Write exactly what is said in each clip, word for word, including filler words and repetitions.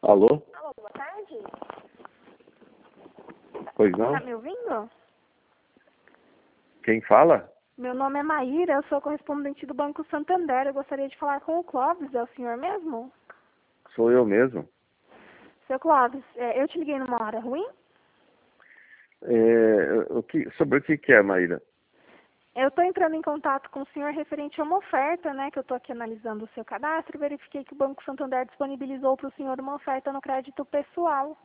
Alô? Alô, boa tarde. Pois não? Tá me ouvindo? Quem fala? Meu nome é Maíra, eu sou correspondente do Banco Santander. Eu gostaria de falar com o Clóvis, é o senhor mesmo? Sou eu mesmo. Seu Clóvis, é, eu te liguei numa hora ruim? É, o que, sobre o que, que é, Maíra? Eu estou entrando em contato com o senhor referente a uma oferta, né, que eu estou aqui analisando o seu cadastro e verifiquei que o Banco Santander disponibilizou para o senhor uma oferta no crédito pessoal.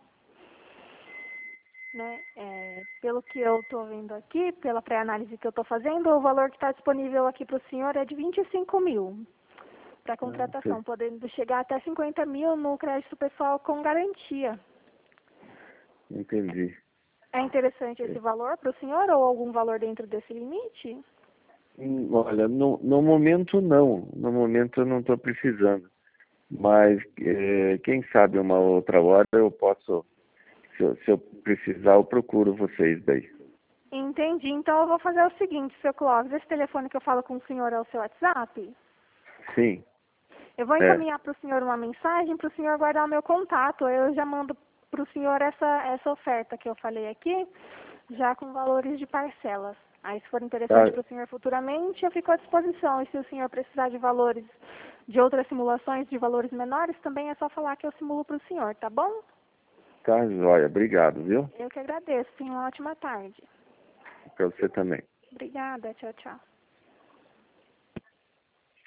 Né? É, pelo que eu estou vendo aqui, pela pré-análise que eu estou fazendo, o valor que está disponível aqui para o senhor é de vinte e cinco mil para Ah, sei. contratação, podendo chegar até cinquenta mil no crédito pessoal com garantia. Entendi. É interessante esse É. valor para o senhor ou algum valor dentro desse limite? Hum, Olha, no, no momento não. No momento eu não estou precisando. Mas é, quem sabe uma outra hora eu posso, se eu, se eu precisar, eu procuro vocês daí. Entendi. Então eu vou fazer o seguinte, seu Clóvis, esse telefone que eu falo com o senhor é o seu WhatsApp? Sim, Eu vou é. encaminhar para o senhor uma mensagem para o senhor guardar o meu contato. Eu já mando para o senhor essa, essa oferta que eu falei aqui, já com valores de parcelas. Aí, se for interessante Tá, para o senhor futuramente, eu fico à disposição. E se o senhor precisar de valores, de outras simulações de valores menores, também é só falar que eu simulo para o senhor, tá bom? tá jóia. Obrigado, viu? Eu que agradeço. Tenha uma ótima tarde. Para você também. Obrigada. Tchau, tchau.